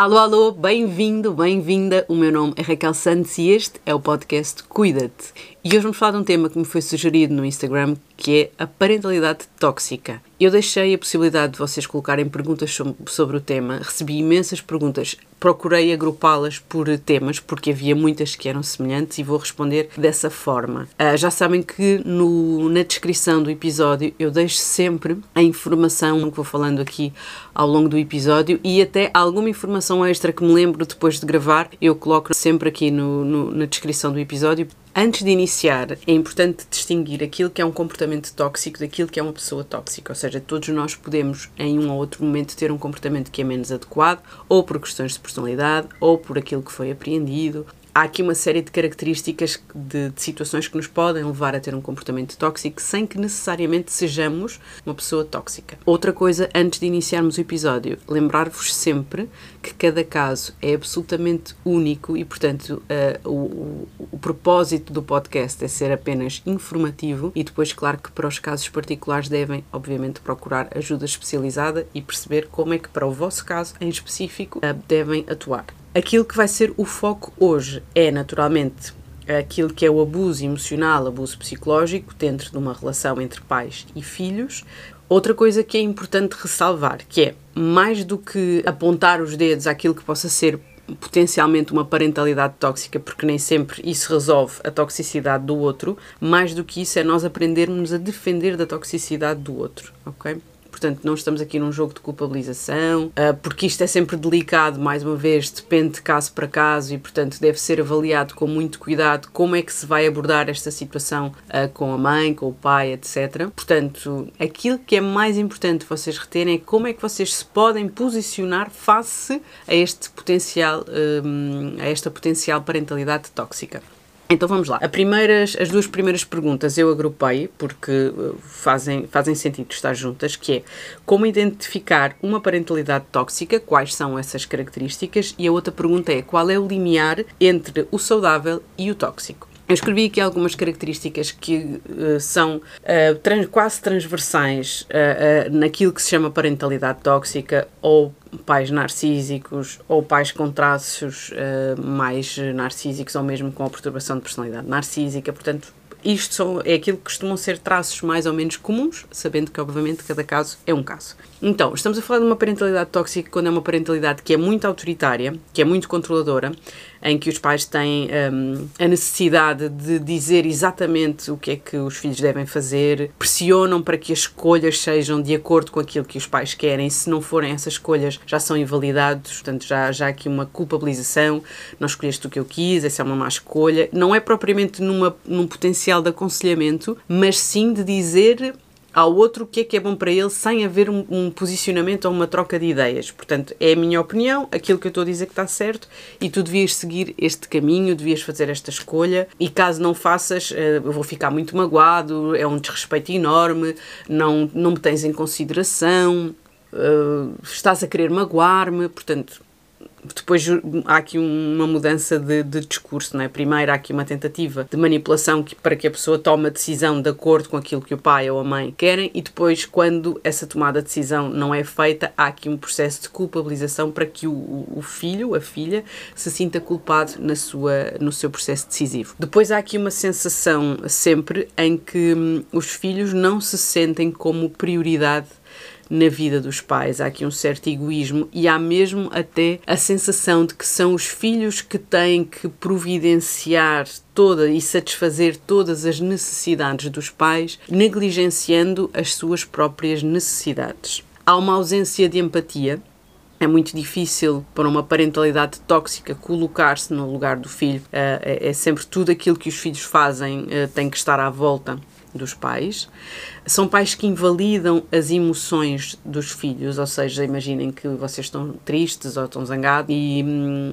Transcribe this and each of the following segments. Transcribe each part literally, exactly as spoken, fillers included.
Alô, alô, bem-vindo, bem-vinda, o meu nome é Raquel Santos e este é o podcast Cuida-te. E hoje vamos falar de um tema que me foi sugerido no Instagram, que é a parentalidade tóxica. Eu deixei a possibilidade de vocês colocarem perguntas sobre o tema, recebi imensas perguntas, procurei agrupá-las por temas, porque havia muitas que eram semelhantes e vou responder dessa forma. Uh, já sabem que no, na descrição do episódio eu deixo sempre a informação que vou falando aqui ao longo do episódio e até alguma informação extra que me lembro depois de gravar, eu coloco sempre aqui no, no, na descrição do episódio. Antes de iniciar, é importante distinguir aquilo que é um comportamento tóxico daquilo que é uma pessoa tóxica, ou seja, todos nós podemos em um ou outro momento ter um comportamento que é menos adequado, ou por questões de personalidade, ou por aquilo que foi apreendido. Há aqui uma série de características de, de situações que nos podem levar a ter um comportamento tóxico sem que necessariamente sejamos uma pessoa tóxica. Outra coisa, antes de iniciarmos o episódio, lembrar-vos sempre que cada caso é absolutamente único e, portanto, uh, o, o, o propósito do podcast é ser apenas informativo e depois, claro que para os casos particulares devem, obviamente, procurar ajuda especializada e perceber como é que para o vosso caso em específico uh, devem atuar. Aquilo que vai ser o foco hoje é, naturalmente, aquilo que é o abuso emocional, abuso psicológico dentro de uma relação entre pais e filhos. Outra coisa que é importante ressalvar, que é, mais do que apontar os dedos àquilo que possa ser potencialmente uma parentalidade tóxica, porque nem sempre isso resolve a toxicidade do outro, mais do que isso é nós aprendermos a defender da toxicidade do outro, ok? Portanto, não estamos aqui num jogo de culpabilização, porque isto é sempre delicado, mais uma vez, depende de caso para caso e, portanto, deve ser avaliado com muito cuidado como é que se vai abordar esta situação com a mãe, com o pai, etcétera. Portanto, aquilo que é mais importante vocês reterem é como é que vocês se podem posicionar face a este potencial, a esta potencial parentalidade tóxica. Então vamos lá. A primeiras, as duas primeiras perguntas eu agrupei porque fazem, fazem sentido estar juntas, que é como identificar uma parentalidade tóxica, quais são essas características, e a outra pergunta é qual é o limiar entre o saudável e o tóxico. Eu escrevi aqui algumas características que uh, são uh, trans, quase transversais uh, uh, naquilo que se chama parentalidade tóxica, ou pais narcísicos, ou pais com traços uh, mais narcísicos, ou mesmo com a perturbação de personalidade narcísica. Portanto, isto são, é aquilo que costumam ser traços mais ou menos comuns, sabendo que, obviamente, cada caso é um caso. Então, estamos a falar de uma parentalidade tóxica quando é uma parentalidade que é muito autoritária, que é muito controladora, em que os pais têm um, a necessidade de dizer exatamente o que é que os filhos devem fazer, pressionam para que as escolhas sejam de acordo com aquilo que os pais querem, se não forem essas escolhas já são invalidados, portanto já, já há aqui uma culpabilização, não escolheste o que eu quis, essa é uma má escolha, não é propriamente numa, num potencial de aconselhamento, mas sim de dizer ao outro o que é que é bom para ele sem haver um, um posicionamento ou uma troca de ideias. Portanto, é a minha opinião, aquilo que eu estou a dizer que está certo e tu devias seguir este caminho, devias fazer esta escolha e caso não faças, eu vou ficar muito magoado, é um desrespeito enorme, não, não me tens em consideração, uh, estás a querer magoar-me, portanto... Depois há aqui uma mudança de, de discurso, não é? Primeiro há aqui uma tentativa de manipulação que, para que a pessoa tome a decisão de acordo com aquilo que o pai ou a mãe querem e depois, quando essa tomada de decisão não é feita, há aqui um processo de culpabilização para que o, o filho, a filha, se sinta culpado na sua, no seu processo decisivo. Depois há aqui uma sensação sempre em que hum, os filhos não se sentem como prioridade na vida dos pais, há aqui um certo egoísmo e há mesmo até a sensação de que são os filhos que têm que providenciar toda e satisfazer todas as necessidades dos pais, negligenciando as suas próprias necessidades. Há uma ausência de empatia. É muito difícil para uma parentalidade tóxica colocar-se no lugar do filho. É sempre tudo aquilo que os filhos fazem tem que estar à volta dos pais. São pais que invalidam as emoções dos filhos, ou seja, imaginem que vocês estão tristes ou estão zangados e,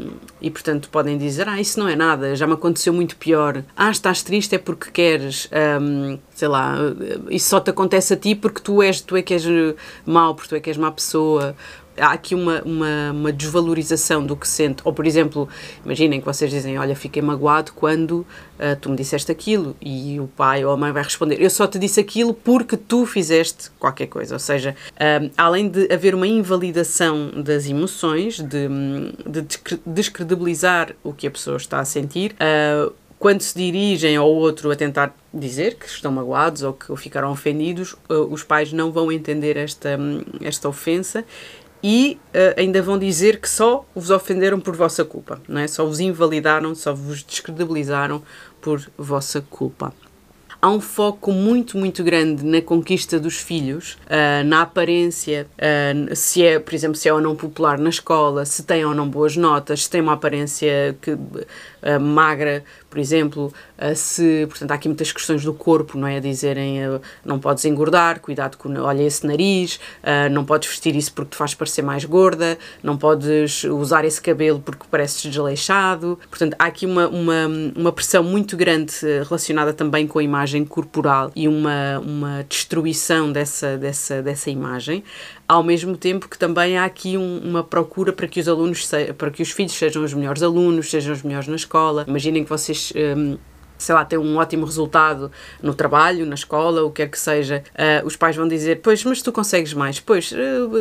e portanto podem dizer, ah, isso não é nada, já me aconteceu muito pior. Ah, estás triste é porque queres, hum, sei lá, isso só te acontece a ti porque tu és, tu é que és mau, porque tu é que és má pessoa. há aqui uma, uma, uma desvalorização do que sente, ou por exemplo, imaginem que vocês dizem, olha, fiquei magoado quando uh, tu me disseste aquilo, e o pai ou a mãe vai responder, eu só te disse aquilo porque tu fizeste qualquer coisa, ou seja, uh, além de haver uma invalidação das emoções, de, de descredibilizar o que a pessoa está a sentir, uh, quando se dirigem ao outro a tentar dizer que estão magoados ou que ficaram ofendidos, os pais não vão entender esta, esta ofensa e uh, ainda vão dizer que só vos ofenderam por vossa culpa, não é? Só vos invalidaram, só vos descredibilizaram por vossa culpa. Há um foco muito, muito grande na conquista dos filhos, uh, na aparência, uh, se é, por exemplo, se é ou não popular na escola, se tem ou não boas notas, se tem uma aparência que, uh, magra, por exemplo, uh, se, portanto, há aqui muitas questões do corpo, não é? Dizerem, uh, não podes engordar, cuidado com, olha esse nariz, uh, não podes vestir isso porque te faz parecer mais gorda, não podes usar esse cabelo porque pareces desleixado. Portanto, há aqui uma, uma, uma pressão muito grande relacionada também com a imagem corporal e uma, uma destruição dessa, dessa, dessa imagem, ao mesmo tempo que também há aqui um, uma procura para que os alunos, se, para que os filhos sejam os melhores alunos, sejam os melhores na escola. Imaginem que vocês, um, sei lá, têm um ótimo resultado no trabalho, na escola, o que quer que seja, uh, os pais vão dizer, pois, mas tu consegues mais, pois, uh,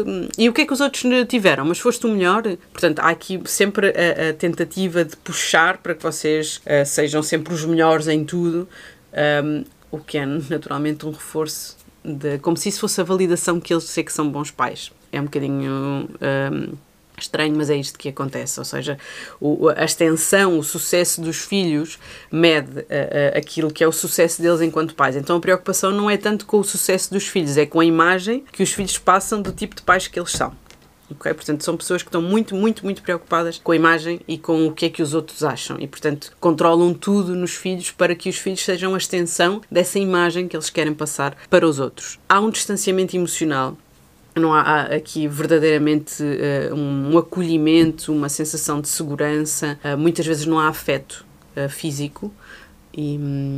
e o que é que os outros tiveram? Mas foste o melhor? Portanto, há aqui sempre a, a tentativa de puxar para que vocês uh, sejam sempre os melhores em tudo, Um, o que é naturalmente um reforço, de, como se isso fosse a validação que eles sei que são bons pais. É um bocadinho um, estranho, mas é isto que acontece, ou seja, o, a extensão, o sucesso dos filhos mede uh, uh, aquilo que é o sucesso deles enquanto pais. Então a preocupação não é tanto com o sucesso dos filhos, é com a imagem que os filhos passam do tipo de pais que eles são. Okay? Portanto, são pessoas que estão muito, muito, muito preocupadas com a imagem e com o que é que os outros acham e, portanto, controlam tudo nos filhos para que os filhos sejam a extensão dessa imagem que eles querem passar para os outros. Há um distanciamento emocional, não há, há aqui verdadeiramente uh, um, um acolhimento, uma sensação de segurança, uh, muitas vezes não há afeto uh, físico. E,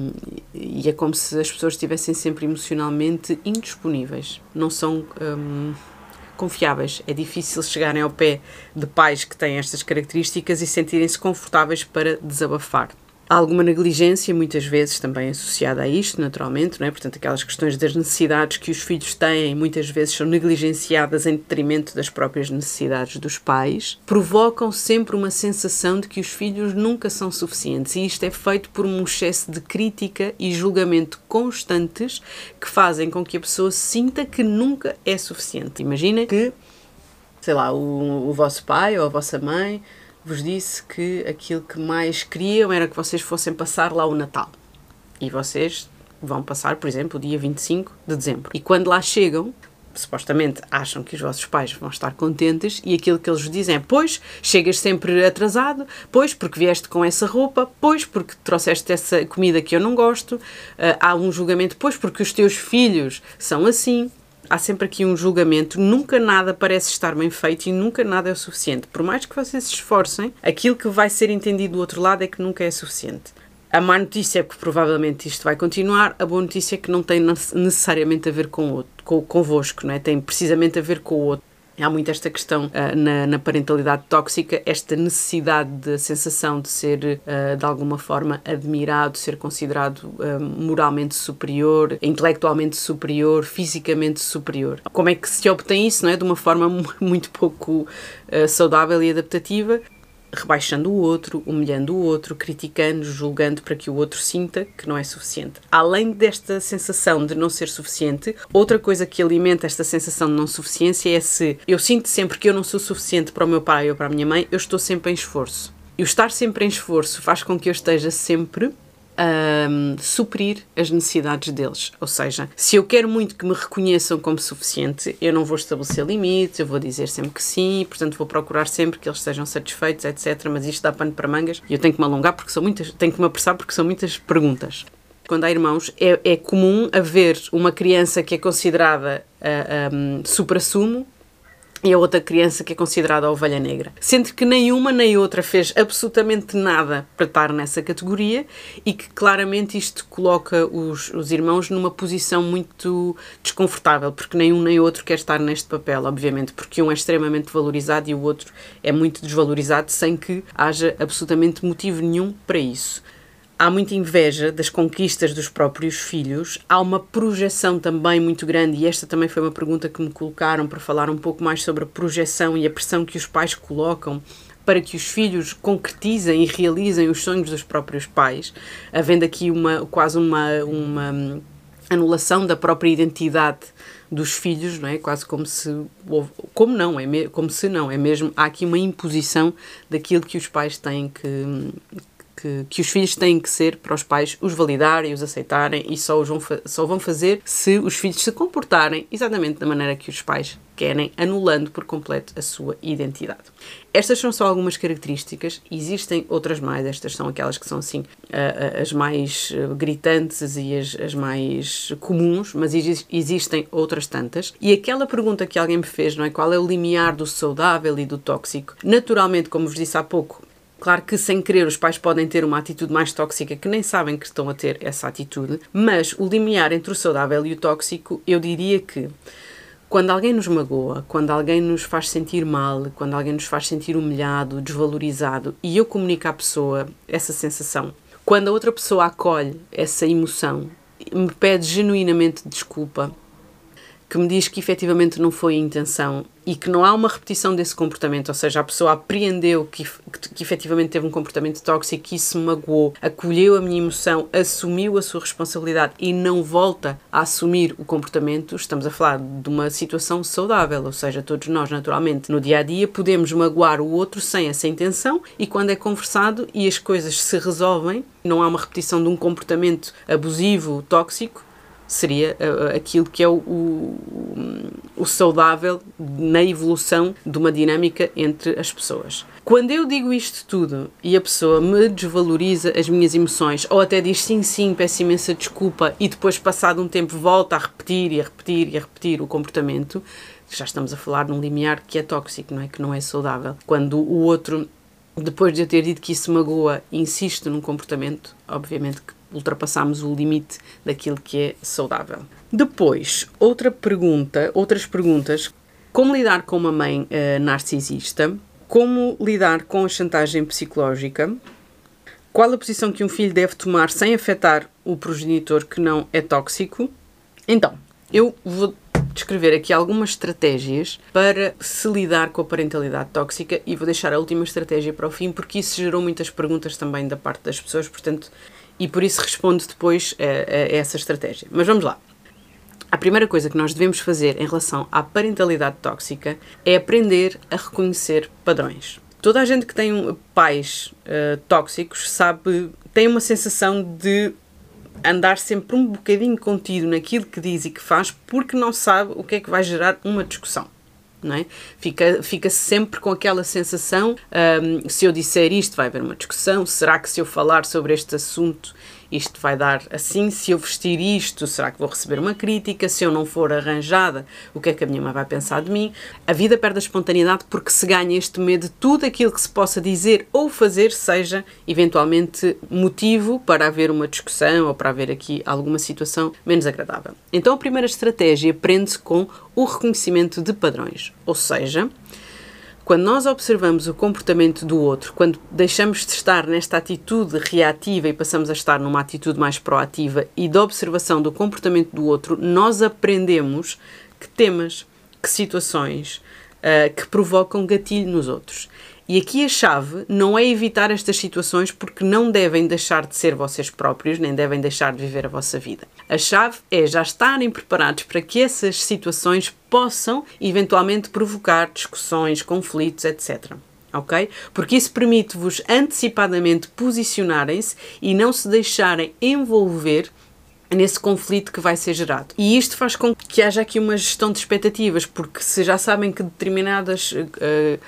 e é como se as pessoas estivessem sempre emocionalmente indisponíveis, não são um, confiáveis. É difícil chegarem ao pé de pais que têm estas características e sentirem-se confortáveis para desabafar. Há alguma negligência, muitas vezes também associada a isto, naturalmente, não é? Portanto, aquelas questões das necessidades que os filhos têm, muitas vezes são negligenciadas em detrimento das próprias necessidades dos pais, provocam sempre uma sensação de que os filhos nunca são suficientes, e isto é feito por um excesso de crítica e julgamento constantes que fazem com que a pessoa sinta que nunca é suficiente. Imaginem que, sei lá, o, o vosso pai ou a vossa mãe vos disse que aquilo que mais queriam era que vocês fossem passar lá o Natal. E vocês vão passar, por exemplo, o dia vinte e cinco de dezembro. E quando lá chegam, supostamente acham que os vossos pais vão estar contentes e aquilo que eles vos dizem é, pois, chegas sempre atrasado, pois, porque vieste com essa roupa, pois, porque trouxeste essa comida que eu não gosto. Uh, há um julgamento, pois, porque os teus filhos são assim. Há sempre aqui um julgamento, nunca nada parece estar bem feito e nunca nada é o suficiente. Por mais que vocês se esforcem, aquilo que vai ser entendido do outro lado é que nunca é suficiente. A má notícia é que provavelmente isto vai continuar, a boa notícia é que não tem necessariamente a ver com o outro, com, convosco, não é? Tem precisamente a ver com o outro. Há muito esta questão uh, na, na parentalidade tóxica, esta necessidade de sensação de ser, uh, de alguma forma, admirado, ser considerado uh, moralmente superior, intelectualmente superior, fisicamente superior. Como é que se obtém isso, não é? De uma forma muito pouco uh, saudável e adaptativa, rebaixando o outro, humilhando o outro, criticando, julgando para que o outro sinta que não é suficiente. Além desta sensação de não ser suficiente, outra coisa que alimenta esta sensação de não suficiência é se eu sinto sempre que eu não sou suficiente para o meu pai ou para a minha mãe, eu estou sempre em esforço. E o estar sempre em esforço faz com que eu esteja sempre a um, suprir as necessidades deles. Ou seja, se eu quero muito que me reconheçam como suficiente, eu não vou estabelecer limites, eu vou dizer sempre que sim, portanto vou procurar sempre que eles estejam satisfeitos, etcétera. Mas isto dá pano para mangas e eu tenho que me alongar porque são muitas, tenho que me apressar porque são muitas perguntas. Quando há irmãos, é, é comum haver uma criança que é considerada uh, um, supra-sumo e a outra criança que é considerada a ovelha negra. Sendo que nenhuma nem outra fez absolutamente nada para estar nessa categoria e que claramente isto coloca os, os irmãos numa posição muito desconfortável, porque nenhum nem outro quer estar neste papel, obviamente, porque um é extremamente valorizado e o outro é muito desvalorizado sem que haja absolutamente motivo nenhum para isso. Há muita inveja das conquistas dos próprios filhos, há uma projeção também muito grande, e esta também foi uma pergunta que me colocaram para falar um pouco mais sobre a projeção e a pressão que os pais colocam para que os filhos concretizem e realizem os sonhos dos próprios pais, havendo aqui uma, quase uma, uma anulação da própria identidade dos filhos, não é? Quase como se, como não, é me, como se não, é mesmo, há aqui uma imposição daquilo que os pais têm que... Que, que os filhos têm que ser para os pais os validarem, os aceitarem e só, os vão, só vão fazer se os filhos se comportarem exatamente da maneira que os pais querem, anulando por completo a sua identidade. Estas são só algumas características, existem outras mais, estas são aquelas que são assim as mais gritantes e as, as mais comuns, mas existem outras tantas. E aquela pergunta que alguém me fez, não é? Qual é o limiar do saudável e do tóxico? Naturalmente, como vos disse há pouco, claro que sem querer os pais podem ter uma atitude mais tóxica que nem sabem que estão a ter essa atitude, mas o limiar entre o saudável e o tóxico, eu diria que quando alguém nos magoa, quando alguém nos faz sentir mal, quando alguém nos faz sentir humilhado, desvalorizado, e eu comunico à pessoa essa sensação, quando a outra pessoa acolhe essa emoção, me pede genuinamente desculpa, que me diz que efetivamente não foi a intenção e que não há uma repetição desse comportamento, ou seja, a pessoa apreendeu que, que, que efetivamente teve um comportamento tóxico, que isso me magoou, acolheu a minha emoção, assumiu a sua responsabilidade e não volta a assumir o comportamento, estamos a falar de uma situação saudável, ou seja, todos nós naturalmente no dia-a-dia podemos magoar o outro sem essa intenção e quando é conversado e as coisas se resolvem, não há uma repetição de um comportamento abusivo, tóxico, seria uh, aquilo que é o, o, o saudável na evolução de uma dinâmica entre as pessoas. Quando eu digo isto tudo e a pessoa me desvaloriza as minhas emoções ou até diz sim, sim, peço imensa desculpa e depois passado um tempo volta a repetir e a repetir e a repetir o comportamento, já estamos a falar num limiar que é tóxico, não é? Que não é saudável. Quando o outro, depois de eu ter dito que isso magoa, insiste num comportamento, obviamente que ultrapassamos o limite daquilo que é saudável. Depois, outra pergunta, outras perguntas, como lidar com uma mãe uh, narcisista, como lidar com a chantagem psicológica, qual a posição que um filho deve tomar sem afetar o progenitor que não é tóxico. Então, eu vou descrever aqui algumas estratégias para se lidar com a parentalidade tóxica e vou deixar a última estratégia para o fim porque isso gerou muitas perguntas também da parte das pessoas, portanto, e por isso respondo depois a, a essa estratégia. Mas vamos lá. A primeira coisa que nós devemos fazer em relação à parentalidade tóxica é aprender a reconhecer padrões. Toda a gente que tem pais uh, tóxicos sabe, tem uma sensação de andar sempre um bocadinho contido naquilo que diz e que faz porque não sabe o que é que vai gerar uma discussão. Não é? Fica, fica sempre com aquela sensação, um, se eu disser isto vai haver uma discussão, será que se eu falar sobre este assunto isto vai dar assim, se eu vestir isto, será que vou receber uma crítica, se eu não for arranjada, o que é que a minha mãe vai pensar de mim? A vida perde a espontaneidade porque se ganha este medo de tudo aquilo que se possa dizer ou fazer seja eventualmente motivo para haver uma discussão ou para haver aqui alguma situação menos agradável. Então a primeira estratégia prende-se com o reconhecimento de padrões, ou seja, quando nós observamos o comportamento do outro, quando deixamos de estar nesta atitude reativa e passamos a estar numa atitude mais proativa e de observação do comportamento do outro, nós aprendemos que temas, que situações uh, que provocam gatilho nos outros. E aqui a chave não é evitar estas situações porque não devem deixar de ser vocês próprios, nem devem deixar de viver a vossa vida. A chave é já estarem preparados para que essas situações possam eventualmente provocar discussões, conflitos, etcétera. Ok? Porque isso permite-vos antecipadamente posicionarem-se e não se deixarem envolver nesse conflito que vai ser gerado. E isto faz com que haja aqui uma gestão de expectativas, porque se já sabem que determinadas uh,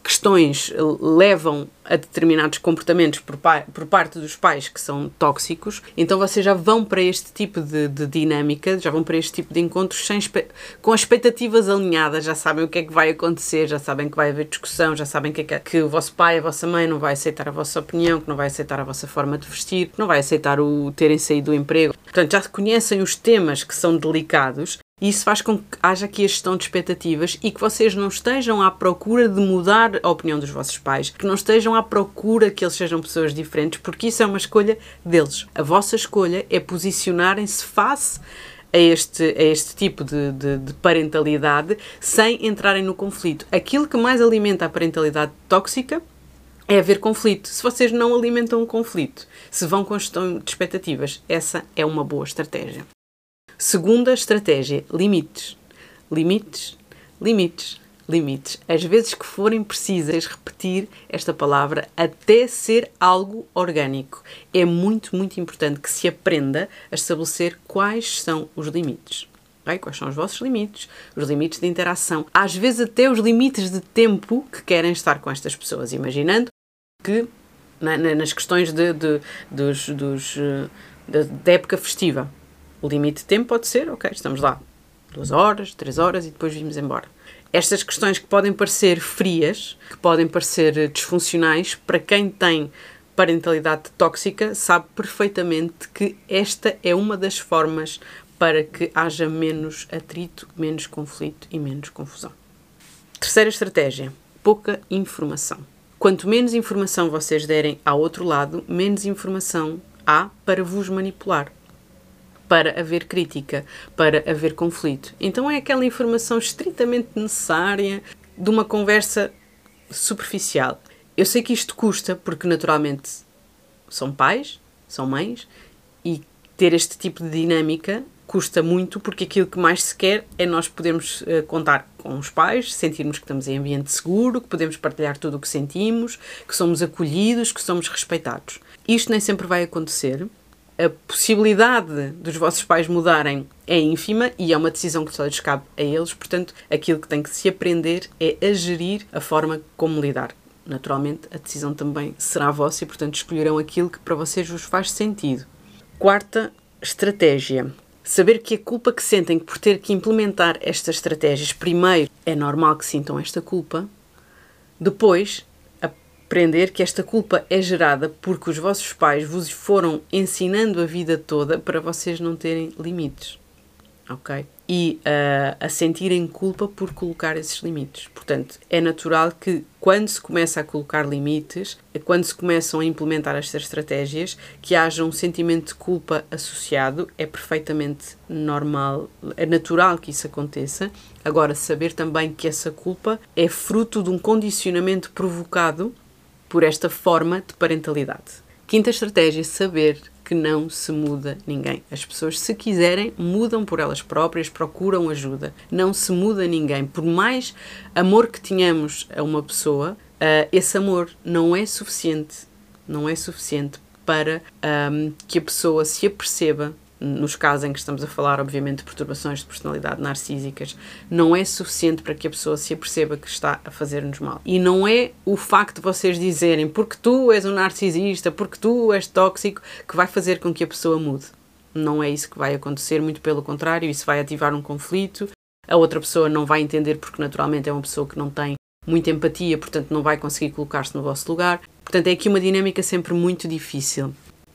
questões levam a determinados comportamentos por, pa- por parte dos pais que são tóxicos, então vocês já vão para este tipo de, de dinâmica, já vão para este tipo de encontros sem espe- com expectativas alinhadas, já sabem o que é que vai acontecer, já sabem que vai haver discussão, já sabem que, é que, que o vosso pai, a vossa mãe não vai aceitar a vossa opinião, que não vai aceitar a vossa forma de vestir, que não vai aceitar o terem saído do emprego. Portanto, já conhecem os temas que são delicados. E isso faz com que haja aqui a gestão de expectativas e que vocês não estejam à procura de mudar a opinião dos vossos pais, que não estejam à procura que eles sejam pessoas diferentes, porque isso é uma escolha deles. A vossa escolha é posicionarem-se face a este, a este tipo de, de, de parentalidade sem entrarem no conflito. Aquilo que mais alimenta a parentalidade tóxica é haver conflito. Se vocês não alimentam o conflito, se vão com gestão de expectativas, essa é uma boa estratégia. Segunda estratégia, limites. Limites, limites, limites. Às vezes que forem precisas repetir esta palavra até ser algo orgânico. É muito, muito importante que se aprenda a estabelecer quais são os limites. Okay? Quais são os vossos limites, os limites de interação. Às vezes até os limites de tempo que querem estar com estas pessoas. Imaginando que na, na, nas questões de, de, dos, dos, de, da época festiva, o limite de tempo pode ser, ok, estamos lá duas horas, três horas e depois vimos embora. Estas questões que podem parecer frias, que podem parecer disfuncionais, para quem tem parentalidade tóxica, sabe perfeitamente que esta é uma das formas para que haja menos atrito, menos conflito e menos confusão. Terceira estratégia, pouca informação. Quanto menos informação vocês derem ao outro lado, menos informação há para vos manipular, para haver crítica, para haver conflito. Então é aquela informação estritamente necessária de uma conversa superficial. Eu sei que isto custa, porque naturalmente são pais, são mães, e ter este tipo de dinâmica custa muito, porque aquilo que mais se quer é nós podermos uh, contar com os pais, sentirmos que estamos em ambiente seguro, que podemos partilhar tudo o que sentimos, que somos acolhidos, que somos respeitados. Isto nem sempre vai acontecer. A possibilidade dos vossos pais mudarem é ínfima e é uma decisão que só lhes cabe a eles, portanto, aquilo que tem que se aprender é a gerir a forma como lidar. Naturalmente, a decisão também será vossa e, portanto, escolherão aquilo que para vocês vos faz sentido. Quarta estratégia. Saber que a culpa que sentem por ter que implementar estas estratégias, primeiro, é normal que sintam esta culpa, depois, aprender que esta culpa é gerada porque os vossos pais vos foram ensinando a vida toda para vocês não terem limites, ok? E uh, a sentirem culpa por colocar esses limites. Portanto, é natural que quando se começa a colocar limites, quando se começam a implementar estas estratégias, que haja um sentimento de culpa associado, é perfeitamente normal, é natural que isso aconteça. Agora, saber também que essa culpa é fruto de um condicionamento provocado por esta forma de parentalidade. Quinta estratégia, saber que não se muda ninguém. As pessoas, se quiserem, mudam por elas próprias, procuram ajuda. Não se muda ninguém. Por mais amor que tenhamos a uma pessoa, uh, esse amor não é suficiente, não é suficiente para um, que a pessoa se aperceba. Nos casos em que estamos a falar, obviamente, de perturbações de personalidade narcísicas, não é suficiente para que a pessoa se aperceba que está a fazer-nos mal. E não é o facto de vocês dizerem porque tu és um narcisista, porque tu és tóxico, que vai fazer com que a pessoa mude. Não é isso que vai acontecer, muito pelo contrário, isso vai ativar um conflito, a outra pessoa não vai entender porque naturalmente é uma pessoa que não tem muita empatia, portanto não vai conseguir colocar-se no vosso lugar. Portanto, é aqui uma dinâmica sempre muito difícil.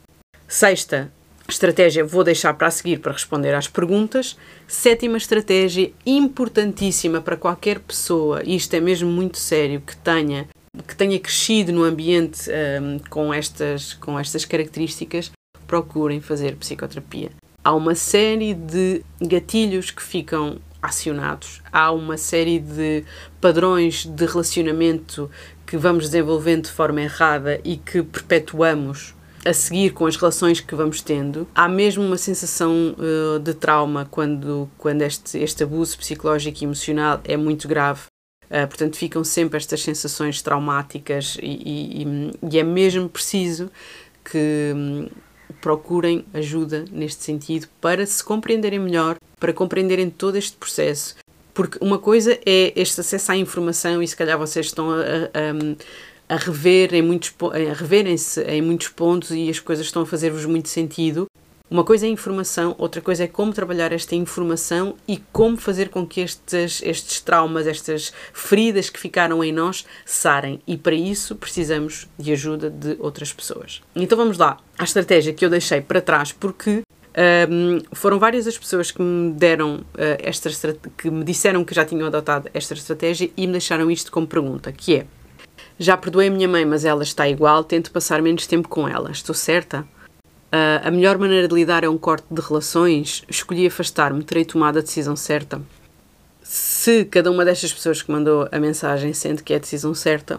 Sexta estratégia, vou deixar para a seguir para responder às perguntas. Sétima estratégia, importantíssima para qualquer pessoa, e isto é mesmo muito sério, que tenha, que tenha crescido no ambiente um, com, estas, com estas características, procurem fazer psicoterapia. Há uma série de gatilhos que ficam acionados, há uma série de padrões de relacionamento que vamos desenvolvendo de forma errada e que perpetuamos a seguir com as relações que vamos tendo. Há mesmo uma sensação uh, de trauma quando, quando este, este abuso psicológico e emocional é muito grave. Uh, portanto, ficam sempre estas sensações traumáticas e, e, e é mesmo preciso que um, procurem ajuda neste sentido para se compreenderem melhor, para compreenderem todo este processo Porque uma coisa é este acesso à informação e se calhar vocês estão a, a, a, rever em muitos, a reverem-se em muitos pontos e as coisas estão a fazer-vos muito sentido. Uma coisa é a informação, outra coisa é como trabalhar esta informação e como fazer com que estes, estes traumas, estas feridas que ficaram em nós sarem. E para isso precisamos de ajuda de outras pessoas. Então vamos lá à estratégia que eu deixei para trás, porque um, foram várias as pessoas que me deram uh, esta que me disseram que já tinham adotado esta estratégia e me deixaram isto como pergunta, que é: já perdoei a minha mãe, mas ela está igual, tento passar menos tempo com ela. Estou certa? Uh, a melhor maneira de lidar é um corte de relações? Escolhi afastar-me, terei tomado a decisão certa? Se cada uma destas pessoas que mandou a mensagem sente que é a decisão certa,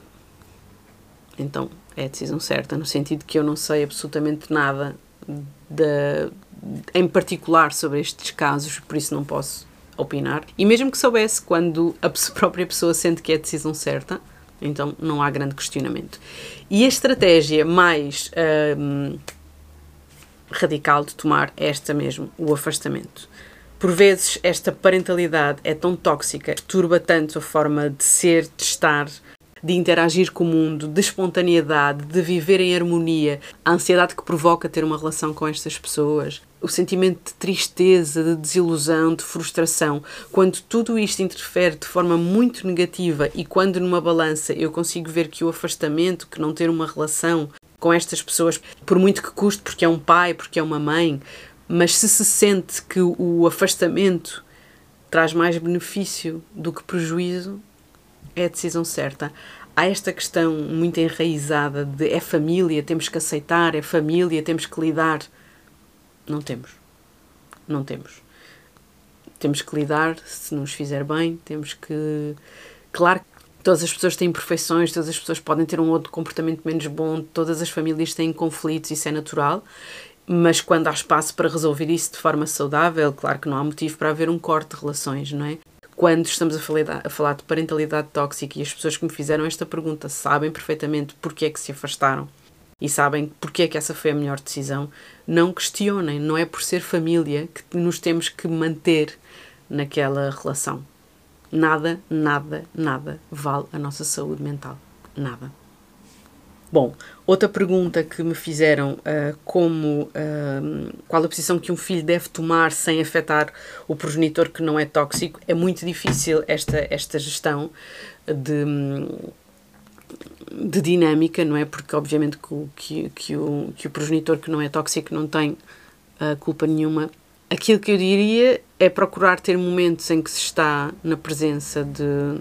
então é a decisão certa, no sentido que eu não sei absolutamente nada de, em particular sobre estes casos, por isso não posso opinar. E mesmo que soubesse, quando a própria pessoa sente que é a decisão certa, então não há grande questionamento. E a estratégia mais Uh, radical de tomar é esta mesmo, o afastamento. Por vezes esta parentalidade é tão tóxica, perturba tanto a forma de ser, de estar, de interagir com o mundo, de espontaneidade, de viver em harmonia, a ansiedade que provoca ter uma relação com estas pessoas, o sentimento de tristeza, de desilusão, de frustração, quando tudo isto interfere de forma muito negativa e quando numa balança eu consigo ver que o afastamento, que não ter uma relação com estas pessoas, por muito que custe, porque é um pai, porque é uma mãe, mas se se sente que o afastamento traz mais benefício do que prejuízo, é a decisão certa. Há esta questão muito enraizada de é família, temos que aceitar, é família, temos que lidar. Não temos. Não temos. Temos que lidar, se nos fizer bem, temos que... Claro que todas as pessoas têm imperfeições, todas as pessoas podem ter um outro comportamento menos bom, todas as famílias têm conflitos, isso é natural, mas quando há espaço para resolver isso de forma saudável, claro que não há motivo para haver um corte de relações, não é? Quando estamos a falar, a falar de parentalidade tóxica e as pessoas que me fizeram esta pergunta sabem perfeitamente porque é que se afastaram e sabem porque é que essa foi a melhor decisão, não questionem, não é por ser família que nos temos que manter naquela relação. Nada, nada, nada vale a nossa saúde mental. Nada. Bom, outra pergunta que me fizeram, uh, como, uh, qual a posição que um filho deve tomar sem afetar o progenitor que não é tóxico, é muito difícil esta, esta gestão de, de dinâmica, não é? Porque obviamente que o, que, que, o, que o progenitor que não é tóxico não tem uh, culpa nenhuma. Aquilo que eu diria é procurar ter momentos em que se está na presença de,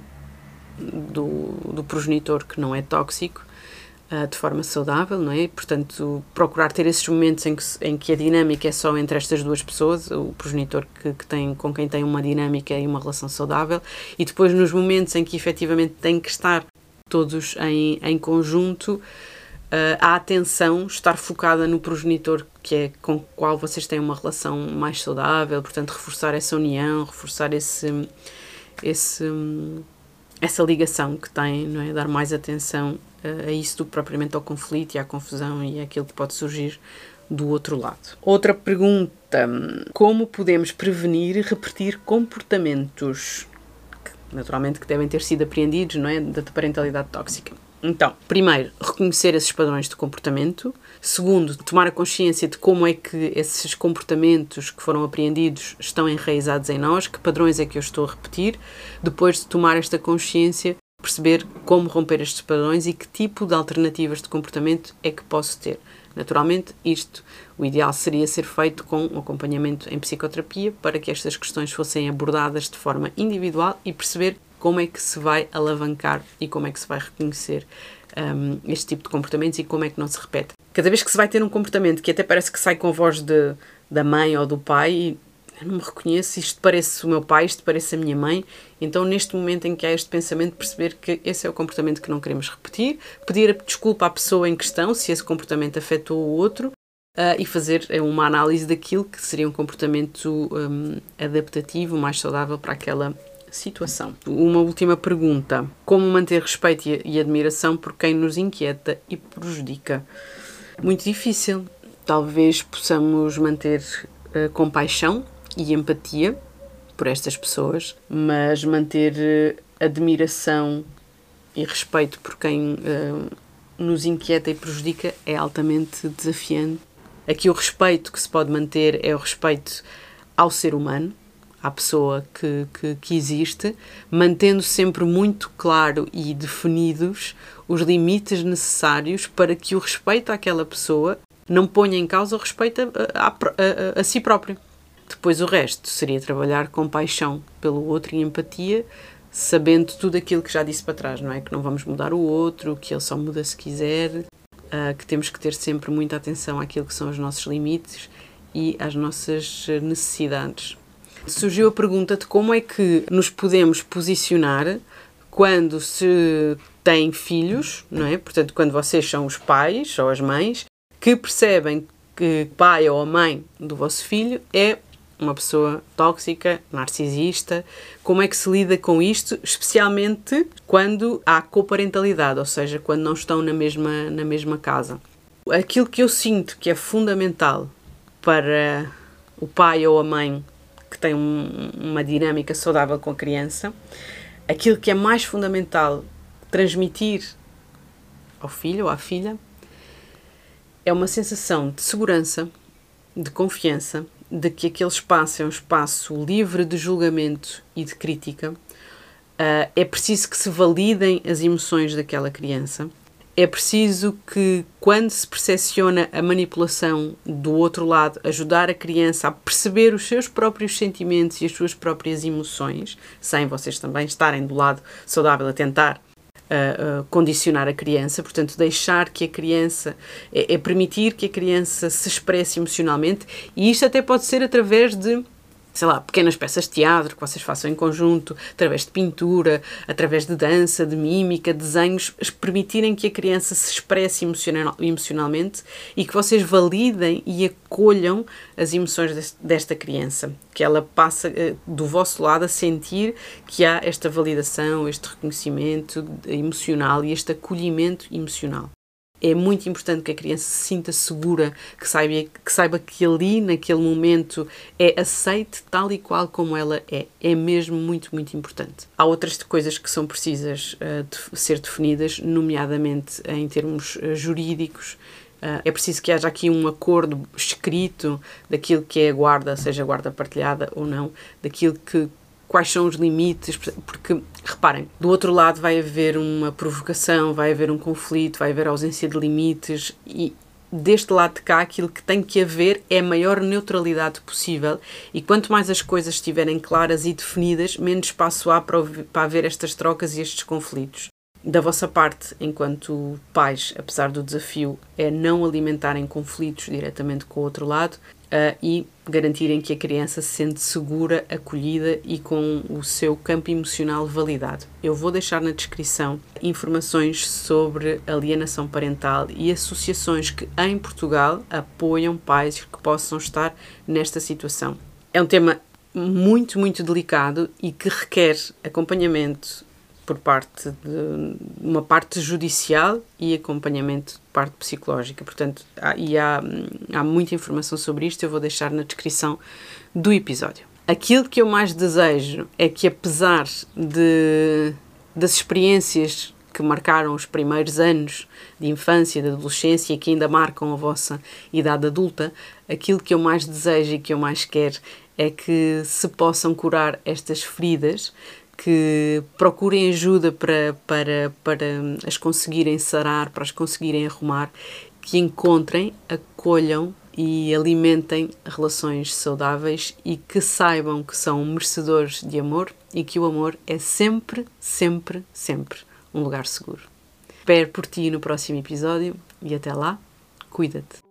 do, do progenitor que não é tóxico, uh, de forma saudável, não é? Portanto, procurar ter esses momentos em que, em que a dinâmica é só entre estas duas pessoas, o progenitor que, que tem, com quem tem uma dinâmica e uma relação saudável, e depois nos momentos em que efetivamente têm que estar todos em, em conjunto, Uh, a atenção estar focada no progenitor que é com o qual vocês têm uma relação mais saudável, portanto reforçar essa união, reforçar esse, esse, essa ligação que têm, não é? Dar mais atenção uh, a isso do que propriamente ao conflito e à confusão e àquilo que pode surgir do outro lado. Outra pergunta: como podemos prevenir e repetir comportamentos que, naturalmente, que devem ter sido apreendidos, não é? Da parentalidade tóxica? Então, primeiro, reconhecer esses padrões de comportamento. Segundo, tomar a consciência de como é que esses comportamentos que foram apreendidos estão enraizados em nós, que padrões é que eu estou a repetir. Depois de tomar esta consciência, perceber como romper estes padrões e que tipo de alternativas de comportamento é que posso ter. Naturalmente, isto, o ideal seria ser feito com um acompanhamento em psicoterapia para que estas questões fossem abordadas de forma individual e perceber como é que se vai alavancar e como é que se vai reconhecer um, este tipo de comportamentos e como é que não se repete. Cada vez que se vai ter um comportamento que até parece que sai com a voz de, da mãe ou do pai, eu não me reconheço, isto parece o meu pai, isto parece a minha mãe, então neste momento em que há este pensamento, perceber que esse é o comportamento que não queremos repetir, pedir desculpa à pessoa em questão se esse comportamento afetou o outro, uh, e fazer uma análise daquilo que seria um comportamento um, adaptativo, mais saudável para aquela situação. Uma última pergunta: como manter respeito e admiração por quem nos inquieta e prejudica? Muito difícil. Talvez possamos manter uh, compaixão e empatia por estas pessoas, mas manter uh, admiração e respeito por quem uh, nos inquieta e prejudica é altamente desafiante. Aqui o respeito que se pode manter é o respeito ao ser humano, à pessoa que, que, que existe, mantendo sempre muito claro e definidos os limites necessários para que o respeito àquela pessoa não ponha em causa o respeito a, a, a, a si próprio. Depois o resto seria trabalhar com paixão pelo outro e empatia, sabendo tudo aquilo que já disse para trás, não é? Que não vamos mudar o outro, que ele só muda se quiser, uh, que temos que ter sempre muita atenção àquilo que são os nossos limites e às nossas necessidades. Surgiu a pergunta de como é que nos podemos posicionar quando se têm filhos, não é? Portanto, quando vocês são os pais ou as mães, que percebem que o pai ou a mãe do vosso filho é uma pessoa tóxica, narcisista. Como é que se lida com isto, especialmente quando há coparentalidade, ou seja, quando não estão na mesma, na mesma casa? Aquilo que eu sinto que é fundamental para o pai ou a mãe que tem um, uma dinâmica saudável com a criança, aquilo que é mais fundamental transmitir ao filho ou à filha é uma sensação de segurança, de confiança, de que aquele espaço é um espaço livre de julgamento e de crítica. Uh, é preciso que se validem as emoções daquela criança. É preciso que, quando se percepciona a manipulação do outro lado, ajudar a criança a perceber os seus próprios sentimentos e as suas próprias emoções, sem vocês também estarem do lado saudável a tentar uh, uh, condicionar a criança. Portanto, deixar que a criança, é, é permitir que a criança se expresse emocionalmente, e isto até pode ser através de, sei lá, pequenas peças de teatro que vocês façam em conjunto, através de pintura, através de dança, de mímica, desenhos, permitirem que a criança se expresse emocional, emocionalmente e que vocês validem e acolham as emoções desta criança, que ela passa do vosso lado a sentir que há esta validação, este reconhecimento emocional e este acolhimento emocional. É muito importante que a criança se sinta segura, que saiba, que saiba que ali, naquele momento, é aceite tal e qual como ela é. É mesmo muito, muito importante. Há outras coisas que são precisas uh, de ser definidas, nomeadamente uh, em termos uh, jurídicos. Uh, é preciso que haja aqui um acordo escrito daquilo que é a guarda, seja guarda partilhada ou não, daquilo que quais são os limites, porque, reparem, do outro lado vai haver uma provocação, vai haver um conflito, vai haver ausência de limites e deste lado de cá aquilo que tem que haver é a maior neutralidade possível e quanto mais as coisas estiverem claras e definidas, menos espaço há para, para haver estas trocas e estes conflitos. Da vossa parte, enquanto pais, apesar do desafio, é não alimentarem conflitos diretamente com o outro lado, Uh, e garantirem que a criança se sente segura, acolhida e com o seu campo emocional validado. Eu vou deixar na descrição informações sobre alienação parental e associações que em Portugal apoiam pais que possam estar nesta situação. É um tema muito, muito delicado e que requer acompanhamento por parte de uma parte judicial e acompanhamento por parte psicológica. Portanto, há, e há, há muita informação sobre isto, eu vou deixar na descrição do episódio. Aquilo que eu mais desejo é que, apesar de, das experiências que marcaram os primeiros anos de infância, de adolescência e que ainda marcam a vossa idade adulta, aquilo que eu mais desejo e que eu mais quero é que se possam curar estas feridas, que procurem ajuda para, para, para as conseguirem sarar, para as conseguirem arrumar, que encontrem, acolham e alimentem relações saudáveis e que saibam que são merecedores de amor e que o amor é sempre, sempre, sempre um lugar seguro. Espero por ti no próximo episódio e até lá, cuida-te!